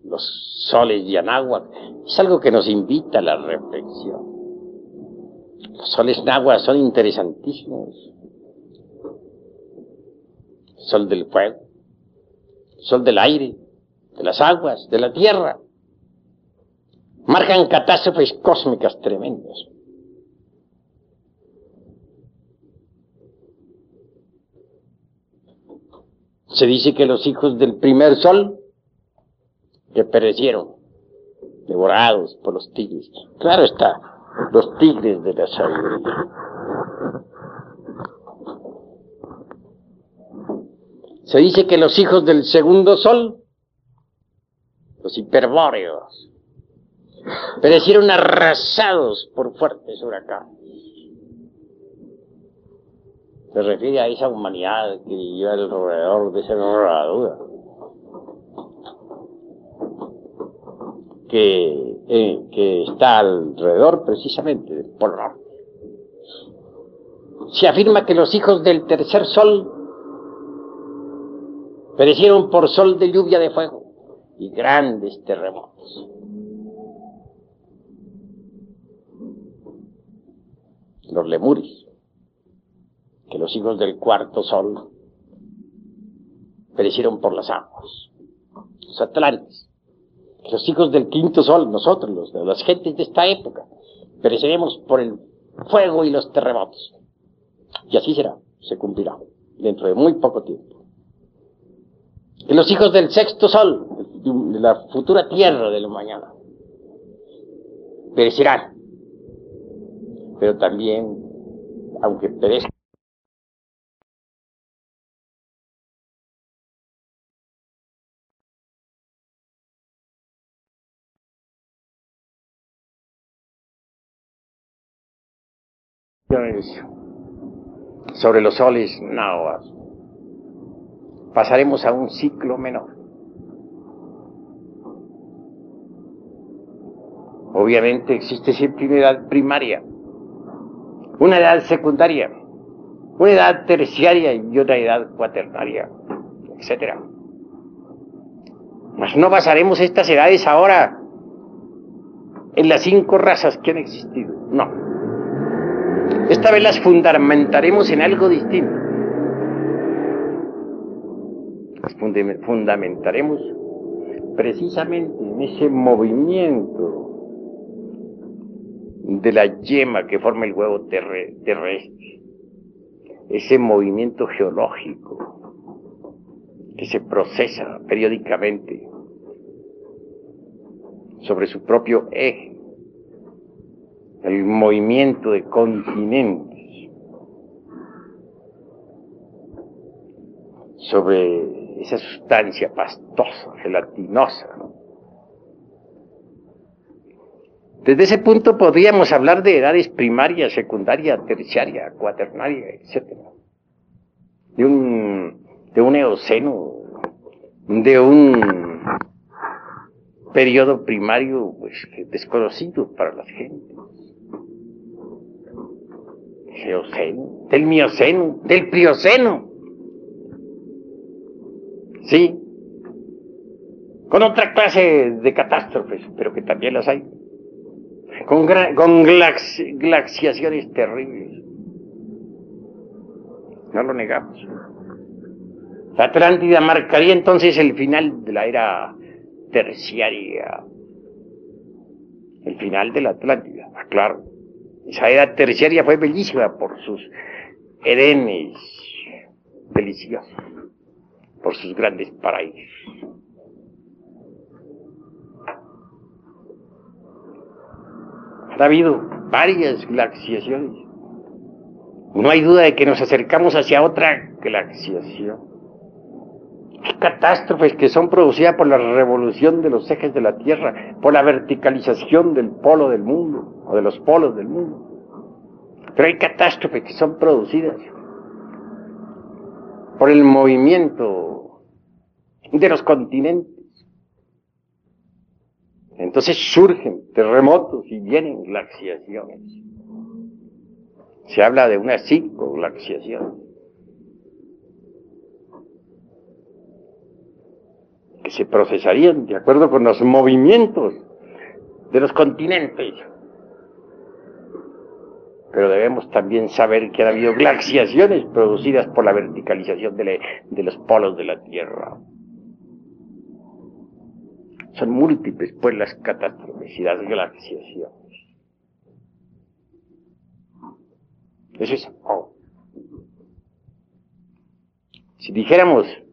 los soles de Anáhuac, es algo que nos invita a la reflexión. Los soles náhuatl son interesantísimos. Sol del fuego, sol del aire, de las aguas, de la tierra. Marcan catástrofes cósmicas tremendas. Se dice que los hijos del primer sol que perecieron, devorados por los tigres. Claro está, los tigres de la sabiduría. Se dice que los hijos del segundo sol, los hiperbóreos, perecieron arrasados por fuertes huracanes. Se refiere a esa humanidad que vivió alrededor de esa herradura, que está alrededor precisamente del Polo Norte. Se afirma que los hijos del tercer sol perecieron por sol de lluvia de fuego y grandes terremotos. Los lemures, que los hijos del cuarto sol perecieron por las aguas. Los atlantes, los hijos del quinto sol, nosotros, las gentes de esta época, pereceremos por el fuego y los terremotos. Y así será, se cumplirá, dentro de muy poco tiempo. Y los hijos del sexto sol, de la futura tierra de la mañana, perecerán. Pero también, aunque perezcan, sobre los soles náhuatl, pasaremos a un ciclo menor. Obviamente existe siempre una edad primaria, una edad secundaria, una edad terciaria y una edad cuaternaria, etc. Mas no basaremos estas edades ahora en las 5 razas que han existido, no. Esta vez las fundamentaremos en algo distinto. Las fundamentaremos precisamente en ese movimiento de la yema que forma el huevo terrestre, ese movimiento geológico que se procesa periódicamente sobre su propio eje, el movimiento de continentes, sobre esa sustancia pastosa, gelatinosa, ¿no? Desde ese punto podríamos hablar de edades primaria, secundaria, terciaria, cuaternaria, etc. De un eoceno, de un periodo primario pues, desconocido para las gentes. Geoceno, del mioceno, del plioceno. Sí, con otra clase de catástrofes, pero que también las hay. Con glaciaciones terribles. No lo negamos. La Atlántida marcaría entonces el final de la era terciaria. El final de la Atlántida, claro. Esa era terciaria fue bellísima por sus edenes deliciosos, por sus grandes paraísos. Ha habido varias glaciaciones. No hay duda de que nos acercamos hacia otra glaciación. Hay catástrofes que son producidas por la revolución de los ejes de la Tierra, por la verticalización del polo del mundo, o de los polos del mundo. Pero hay catástrofes que son producidas por el movimiento de los continentes. Entonces surgen terremotos y vienen glaciaciones. Se habla de unas 5 glaciaciones. que se procesarían de acuerdo con los movimientos de los continentes. Pero debemos también saber que han habido glaciaciones producidas por la verticalización de los polos de la Tierra. Son múltiples, pues, las catástrofes y las glaciaciones. Eso es. Si dijéramos